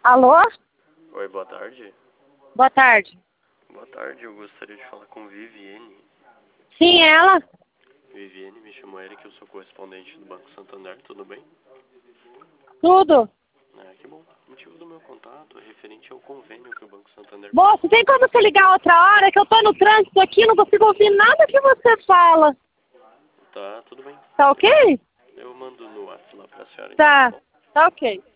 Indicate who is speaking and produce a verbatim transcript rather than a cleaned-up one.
Speaker 1: Alô?
Speaker 2: Oi, boa tarde.
Speaker 1: Boa tarde.
Speaker 2: Boa tarde, eu gostaria de falar com Viviane.
Speaker 1: Sim, ela?
Speaker 2: Viviane, me chamo Eric, eu sou correspondente do Banco Santander, tudo bem?
Speaker 1: Tudo.
Speaker 2: Ah, que bom. O motivo do meu contato é referente ao convênio que o Banco Santander...
Speaker 1: Moço, tem como você ligar outra hora que eu tô no trânsito aqui, não consigo ouvir nada que você fala.
Speaker 2: Tá, tudo bem.
Speaker 1: Tá ok?
Speaker 2: Eu mando no WhatsApp lá pra senhora, então, tá
Speaker 1: Tá.
Speaker 2: bom?
Speaker 1: Tá ok.